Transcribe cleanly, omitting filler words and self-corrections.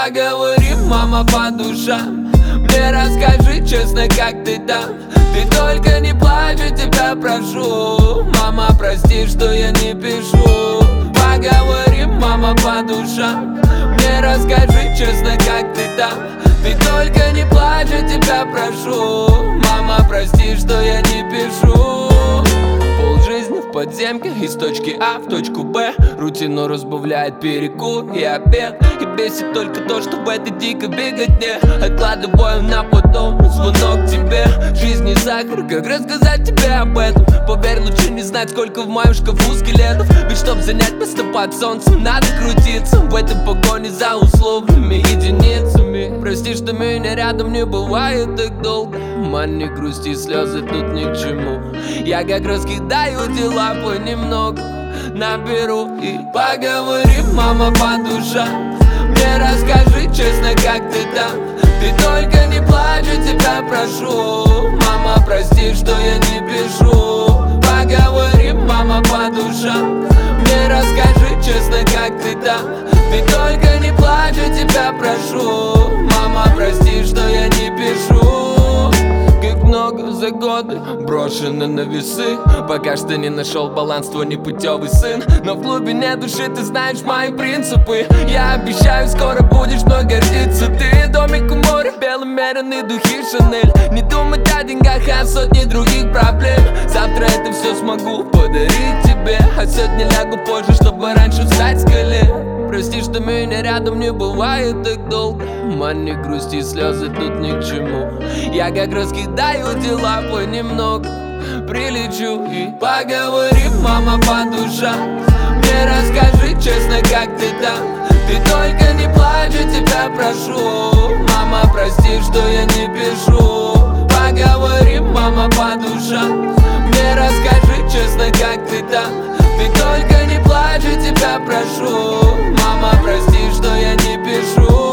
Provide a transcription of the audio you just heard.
Поговорим, мама, по душам. Мне расскажи честно, как ты там. Ты только не плачь, я тебя прошу. Мама, прости, что я не пишу. Поговорим, мама, по душам. Мне расскажи честно, как ты там. Ты только не плачь, я тебя прошу. Мама, прости, что я не пишу. Полжизни в подземке, из точки А в точку Б. Рутину разбавляет перекур и обед. И бесит только то, что в этой дикой беготне откладываю на потом звонок тебе. Жизнь не сахар, как рассказать тебе об этом? Поверь, лучше не знать, сколько в моем шкафу скелетов. Ведь чтоб занять место под солнцем, надо крутиться в этой погоне за условными единицами. Прости, что меня рядом не бывает так долго. Мань, не грусти, слезы тут ни к чему. Я как раскидаю дела понемногу, наберу и поговорим, мама, по душам. Мне расскажи честно, как ты там. Ты только не плачь, я тебя прошу. Мама, прости, что я не пишу. Поговорим, мама, по душам. Мне расскажи честно, как ты там. Ты только не плачь, я тебя прошу. Мама, прости, что я не пишу. Как много за годы брошено на весы. Пока что не нашел баланс, твой непутевый сын. Но в глубине души ты знаешь мои принципы. Я обещаю, скоро будешь мной гордиться ты. Домик у моря, беломеренные духи Шанель. Не думать о деньгах, а о сотне других проблем. Завтра это все смогу подарить тебе. А сегодня лягу позже, чтобы раньше встать с колен. Прости, что меня рядом не бывает так долго. Мань, не грусти, слезы тут ни к чему. Я как раскидаю дела понемногу, прилечу и поговорим, мама, по душам. Мне расскажи честно, как ты там. Ты только не плачь, я тебя прошу. Мама, прости, что я не пишу. Поговорим, мама, по душам. Мне расскажи честно, как ты там. Ты только не плачь, я тебя прошу. Мама, прости, что я не пишу.